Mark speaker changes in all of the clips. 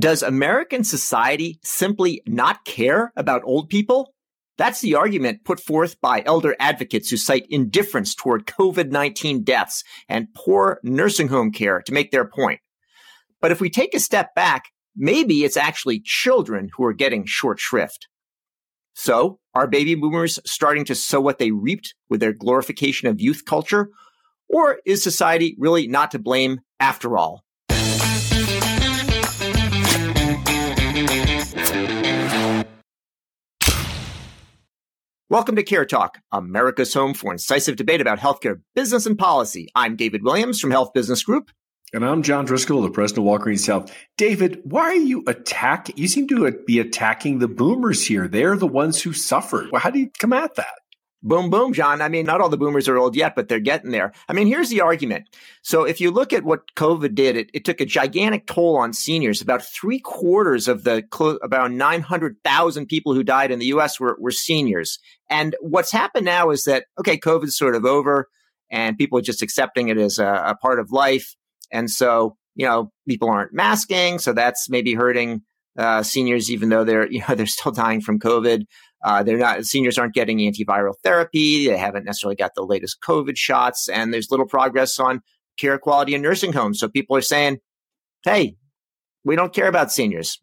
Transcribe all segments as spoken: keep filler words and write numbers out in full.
Speaker 1: Does American society simply not care about old people? That's the argument put forth by elder advocates who cite indifference toward COVID nineteen deaths and poor nursing home care to make their point. But if we take a step back, maybe it's actually children who are getting short shrift. So, are baby boomers starting to sow what they reaped with their glorification of youth culture? Or is society really not to blame after all? Welcome to Care Talk, America's home for incisive debate about healthcare business and policy. I'm David Williams from Health Business Group.
Speaker 2: And I'm John Driscoll, the president of Walgreens Health. David, why are you attacking? You seem to be attacking the boomers here. They're the ones who suffered. Well, how do you come at that?
Speaker 1: Boom, boom, John. I mean, not all the boomers are old yet, but they're getting there. I mean, here's the argument. So if you look at what COVID did, it, it took a gigantic toll on seniors. About three quarters of the, about nine hundred thousand people who died in the U S were, were seniors. And what's happened now is that, okay, COVID's sort of over and people are just accepting it as a, a part of life. And so, you know, people aren't masking. So that's maybe hurting uh, seniors, even though they're, you know, they're still dying from COVID. Uh, they're not, seniors aren't getting antiviral therapy. They haven't necessarily got the latest COVID shots, and there's little progress on care quality in nursing homes. So people are saying, hey, we don't care about seniors.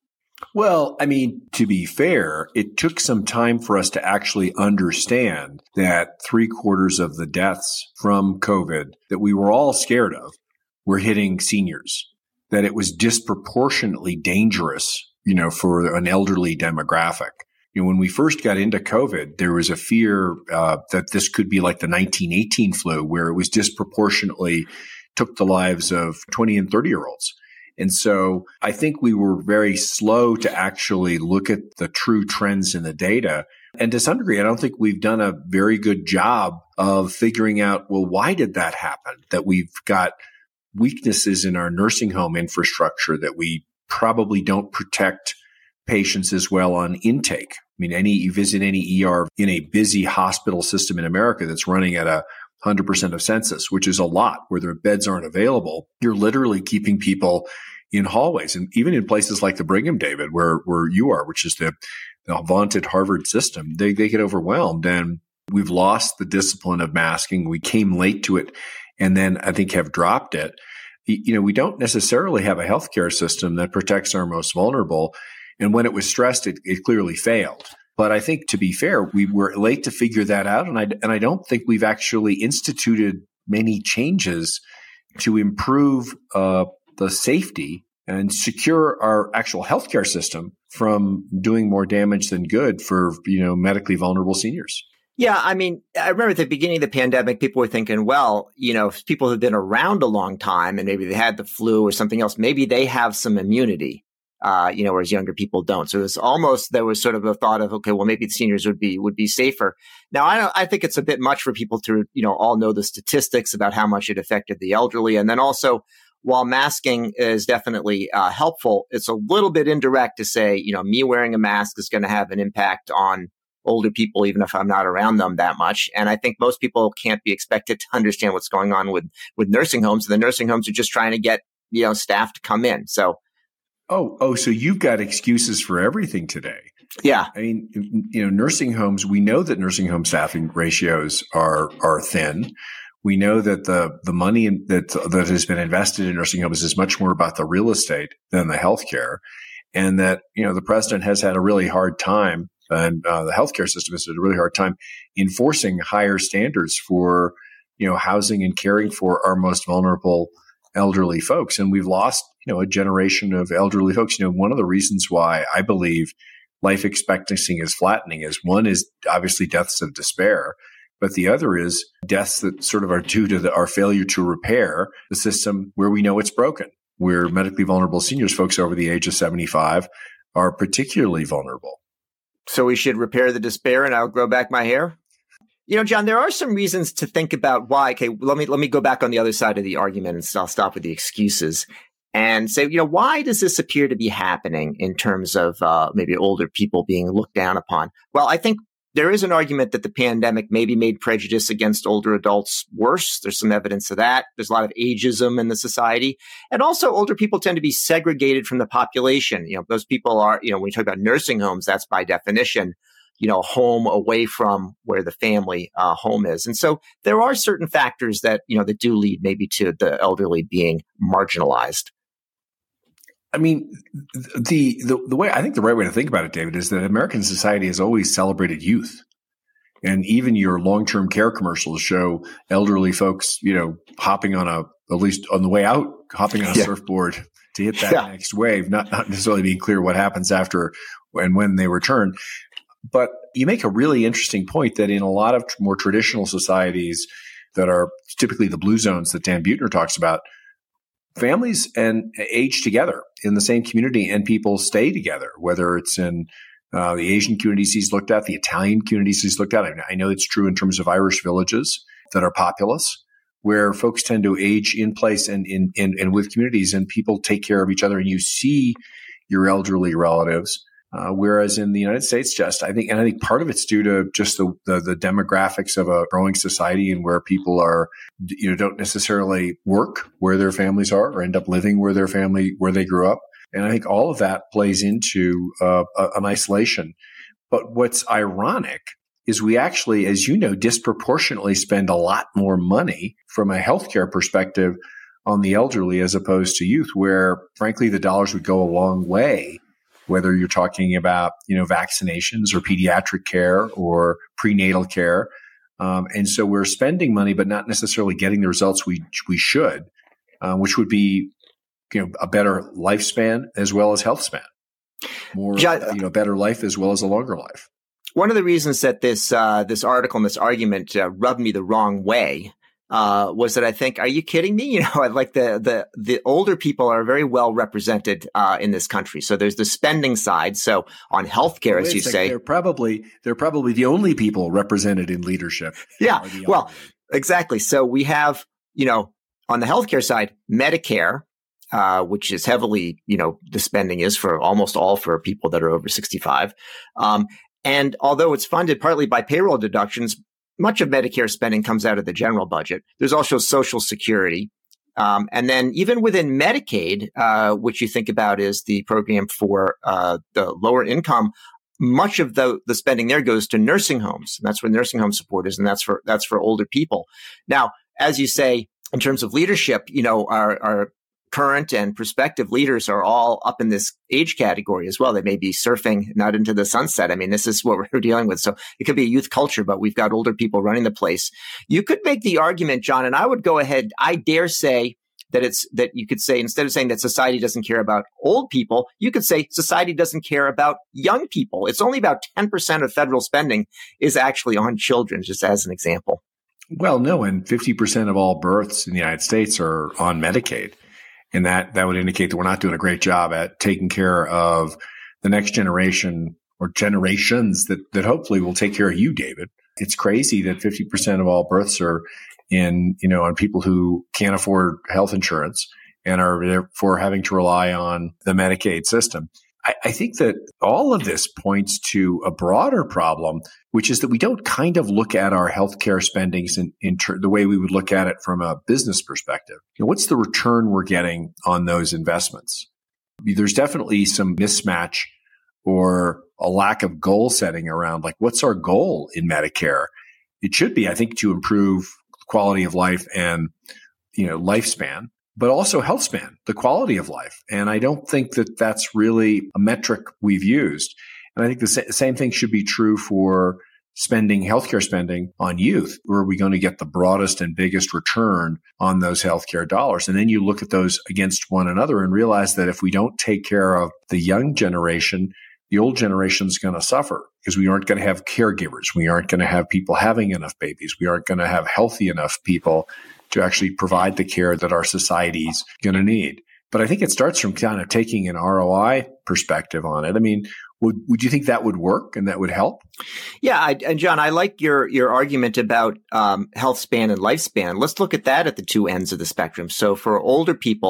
Speaker 2: Well, I mean, to be fair, it took some time for us to actually understand that three quarters of the deaths from COVID that we were all scared of were hitting seniors, that it was disproportionately dangerous, you know, for an elderly demographic. You know, when we first got into COVID, there was a fear uh, that this could be like the nineteen eighteen flu, where it was disproportionately took the lives of twenty and thirty year olds. And so I think we were very slow to actually look at the true trends in the data. And to some degree, I don't think we've done a very good job of figuring out, well, why did that happen? That we've got weaknesses in our nursing home infrastructure, that we probably don't protect patients as well on intake. I mean, any, you visit any E R in a busy hospital system in America that's running at a one hundred percent of census, which is a lot, where their beds aren't available. You're literally keeping people in hallways. And even in places like the Brigham, David, where, where you are, which is the, the vaunted Harvard system, they, they get overwhelmed. And we've lost the discipline of masking. We came late to it and then I think have dropped it. You know, we don't necessarily have a healthcare system that protects our most vulnerable. And when it was stressed, it, it clearly failed. But I think, to be fair, we were late to figure that out. And I, and I don't think we've actually instituted many changes to improve uh, the safety and secure our actual healthcare system from doing more damage than good for, you know, medically vulnerable seniors.
Speaker 1: Yeah, I mean, I remember at the beginning of the pandemic, people were thinking, well, you know, if people have been around a long time and maybe they had the flu or something else, maybe they have some immunity. Uh, you know, whereas younger people don't. So it's almost, there was sort of a thought of, okay, well, maybe the seniors would be, would be safer. Now, I don't, I think it's a bit much for people to, you know, all know the statistics about how much it affected the elderly. And then also, while masking is definitely uh, helpful, it's a little bit indirect to say, you know, me wearing a mask is going to have an impact on older people, even if I'm not around them that much. And I think most people can't be expected to understand what's going on with, with nursing homes. And the nursing homes are just trying to get, you know, staff to come in. So,
Speaker 2: Oh, oh, so you've got excuses for everything today.
Speaker 1: Yeah.
Speaker 2: I mean, you know, nursing homes, we know that nursing home staffing ratios are, are thin. We know that the, the money that, that has been invested in nursing homes is much more about the real estate than the healthcare. And that, you know, the president has had a really hard time, and uh, the healthcare system has had a really hard time enforcing higher standards for, you know, housing and caring for our most vulnerable elderly folks. And we've lost, you know, a generation of elderly folks. You know, one of the reasons why I believe life expectancy is flattening is, one is obviously deaths of despair, but the other is deaths that sort of are due to the, our failure to repair the system where we know it's broken, where medically vulnerable seniors, folks over the age of seventy-five, are particularly vulnerable.
Speaker 1: So we should repair the despair and I'll grow back my hair? You know, John, there are some reasons to think about why. Okay, let me let me go back on the other side of the argument, and I'll stop with the excuses and say, you know, why does this appear to be happening in terms of uh, maybe older people being looked down upon? Well, I think there is an argument that the pandemic maybe made prejudice against older adults worse. There's some evidence of that. There's a lot of ageism in the society. And also older people tend to be segregated from the population. You know, those people are, you know, when you talk about nursing homes, that's by definition, you know, home away from where the family uh, home is. And so there are certain factors that, you know, that do lead maybe to the elderly being marginalized.
Speaker 2: I mean, the, the the way I think the right way to think about it, David, is that American society has always celebrated youth, and even your long-term care commercials show elderly folks, you know, hopping on a at least on the way out, hopping on a yeah. surfboard to hit that yeah. next wave, not not necessarily being clear what happens after and when they return. But you make a really interesting point that in a lot of more traditional societies that are typically the blue zones that Dan Buettner talks about, families and age together in the same community and people stay together, whether it's in uh, the Asian communities he's looked at, the Italian communities he's looked at. I know it's true in terms of Irish villages that are populous, where folks tend to age in place and in, in, and with communities, and people take care of each other, and you see your elderly relatives. Uh, whereas in the United States, just I think, and I think part of it's due to just the, the the demographics of a growing society, and where people are, you know, don't necessarily work where their families are, or end up living where their family where they grew up, and I think all of that plays into uh, a, an isolation. But what's ironic is we actually, as you know, disproportionately spend a lot more money from a healthcare perspective on the elderly as opposed to youth, where frankly the dollars would go a long way. Whether you're talking about, you know, vaccinations or pediatric care or prenatal care. Um, and so we're spending money, but not necessarily getting the results we we should, uh, which would be, you know, a better lifespan as well as health span. More, you know, better life as well as a longer life.
Speaker 1: One of the reasons that this uh, this article and this argument uh, rubbed me the wrong way Uh, was that I think, are you kidding me? You know, like the the the older people are very well represented uh, in this country. So there's the spending side. So on healthcare, as you say,
Speaker 2: they're probably they're probably the only people represented in leadership.
Speaker 1: Yeah, well, exactly. So we have, you know, on the healthcare side, Medicare, uh, which is heavily, you know, the spending is for almost all for people that are over sixty-five. Um, and although it's funded partly by payroll deductions, much of Medicare spending comes out of the general budget. There's also Social Security. Um, and then even within Medicaid, uh, which you think about is the program for uh, the lower income, much of the, the spending there goes to nursing homes. And that's where nursing home support is. And that's for that's for older people. Now, as you say, in terms of leadership, you know, our, our current and prospective leaders are all up in this age category as well. They may be surfing not into the sunset. I mean, this is what we're dealing with. So it could be a youth culture, but we've got older people running the place. You could make the argument, John, and I would go ahead. I dare say that it's that you could say, instead of saying that society doesn't care about old people, you could say society doesn't care about young people. It's only about ten percent of federal spending is actually on children, just as an example.
Speaker 2: Well, no, and fifty percent of all births in the United States are on Medicaid. And that, that would indicate that we're not doing a great job at taking care of the next generation or generations that, that hopefully will take care of you, David. It's crazy that fifty percent of all births are in, you know, on people who can't afford health insurance and are therefore having to rely on the Medicaid system. I, I think that all of this points to a broader problem, which is that we don't kind of look at our healthcare spendings in, in ter- the way we would look at it from a business perspective. You know, what's the return we're getting on those investments? There's definitely some mismatch or a lack of goal setting around, like, what's our goal in Medicare? It should be, I think, to improve quality of life and, you know, lifespan, but also health span, the quality of life. And I don't think that that's really a metric we've used. And I think the sa- same thing should be true for spending, healthcare spending on youth. Where are we going to get the broadest and biggest return on those healthcare dollars? And then you look at those against one another and realize that if we don't take care of the young generation, the old generation is going to suffer because we aren't going to have caregivers. We aren't going to have people having enough babies. We aren't going to have healthy enough people to actually provide the care that our society's going to need. But I think it starts from kind of taking an R O I perspective on it. I mean, would would you think that would work and that would help?
Speaker 1: Yeah, I, and John, I like your your argument about um, health span and lifespan. Let's look at that at the two ends of the spectrum. So for older people,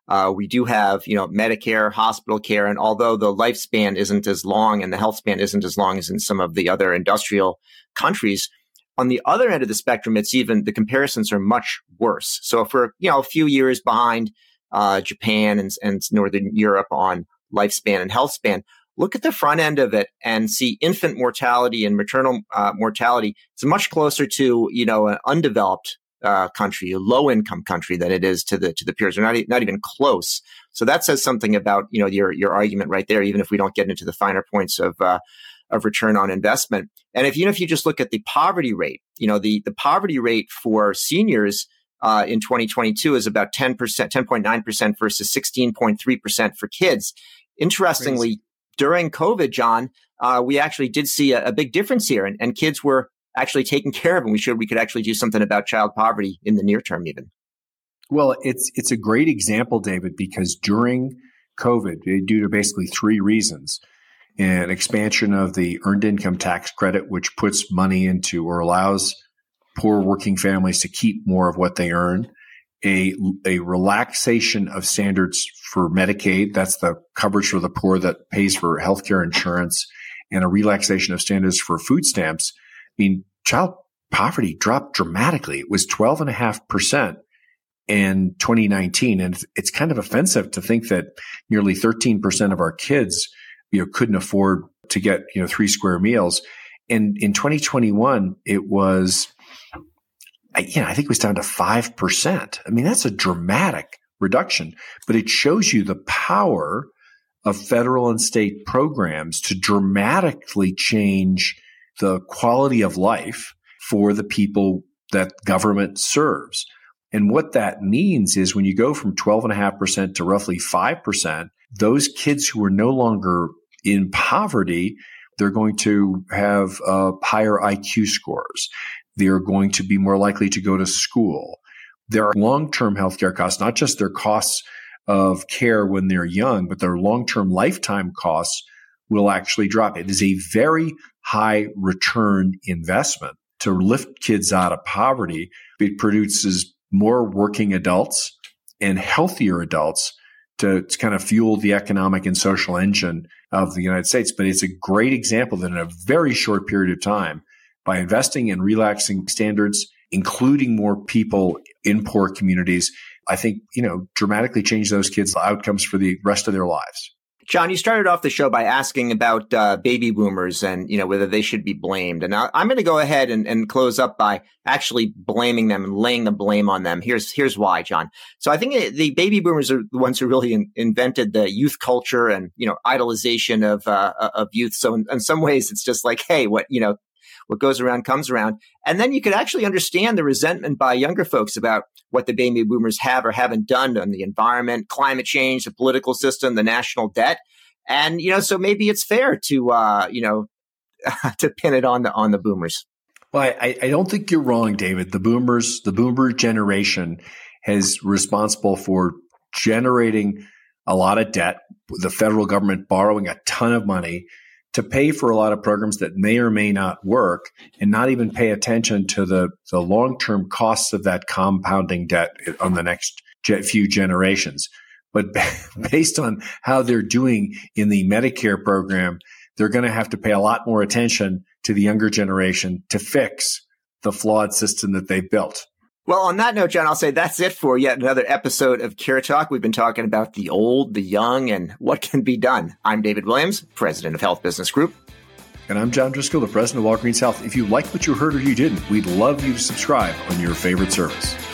Speaker 1: Uh, we do have, you know, Medicare, hospital care, and although the lifespan isn't as long and the health span isn't as long as in some of the other industrial countries, on the other end of the spectrum, it's even, the comparisons are much worse. So if we're, you know, a few years behind uh, Japan and, and Northern Europe on lifespan and health span, look at the front end of it and see infant mortality and maternal uh, mortality. It's much closer to, you know, an undeveloped uh, country, a low income country than it is to the to the peers. They're not not even close. So that says something about, you know, your your argument right there. Even if we don't get into the finer points of uh, of return on investment, and if even if you just look at the poverty rate, you know, the the poverty rate for seniors uh, in twenty twenty-two is about ten percent, ten point nine percent versus sixteen point three percent for kids. Interestingly, Crazy. During COVID, John, uh, we actually did see a, a big difference here, and, and kids were actually taken care of, and we showed we could actually do something about child poverty in the near term even.
Speaker 2: Well, it's it's a great example, David, because during COVID, due to basically three reasons, an expansion of the earned income tax credit, which puts money into or allows poor working families to keep more of what they earn, a, a relaxation of standards for Medicaid, that's the coverage for the poor that pays for healthcare insurance, and a relaxation of standards for food stamps. I mean, child poverty dropped dramatically. It was twelve point five percent in twenty nineteen. And it's kind of offensive to think that nearly thirteen percent of our kids, you know, couldn't afford to get, you know, three square meals. And in twenty twenty-one, it was, you know, I think it was down to five percent. I mean, that's a dramatic reduction, but it shows you the power of federal and state programs to dramatically change the quality of life for the people that government serves. And what that means is when you go from twelve point five percent to roughly five percent, those kids who are no longer in poverty, they're going to have uh, higher I Q scores. They're going to be more likely to go to school. There are long-term healthcare costs, not just their costs of care when they're young, but their long-term lifetime costs will actually drop. It is a very high return investment to lift kids out of poverty. It produces more working adults and healthier adults to, to kind of fuel the economic and social engine of the United States. But it's a great example that in a very short period of time, by investing in relaxing standards, including more people in poor communities, I think, you know, dramatically change those kids' outcomes for the rest of their lives.
Speaker 1: John, you started off the show by asking about uh, baby boomers and, you know, whether they should be blamed. And I, I'm going to go ahead and, and close up by actually blaming them and laying the blame on them. Here's here's why, John. So I think the baby boomers are the ones who really in, invented the youth culture and, you know, idolization of uh, of youth. So in, in some ways, it's just like, hey, what, you know, what goes around comes around. And then you could actually understand the resentment by younger folks about what the baby boomers have or haven't done on the environment, climate change, the political system, the national debt. And, you know, so maybe it's fair to, uh, you know, to pin it on the on the boomers.
Speaker 2: Well, I, I don't think you're wrong, David. The boomers, the boomer generation is responsible for generating a lot of debt, the federal government borrowing a ton of money to pay for a lot of programs that may or may not work and not even pay attention to the, the long-term costs of that compounding debt on the next few generations. But based on how they're doing in the Medicare program, they're going to have to pay a lot more attention to the younger generation to fix the flawed system that they built.
Speaker 1: Well, on that note, John, I'll say that's it for yet another episode of Care Talk. We've been talking about the old, the young, and what can be done. I'm David Williams, president of Health Business Group.
Speaker 2: And I'm John Driscoll, the president of Walgreens Health. If you liked what you heard or you didn't, we'd love you to subscribe on your favorite service.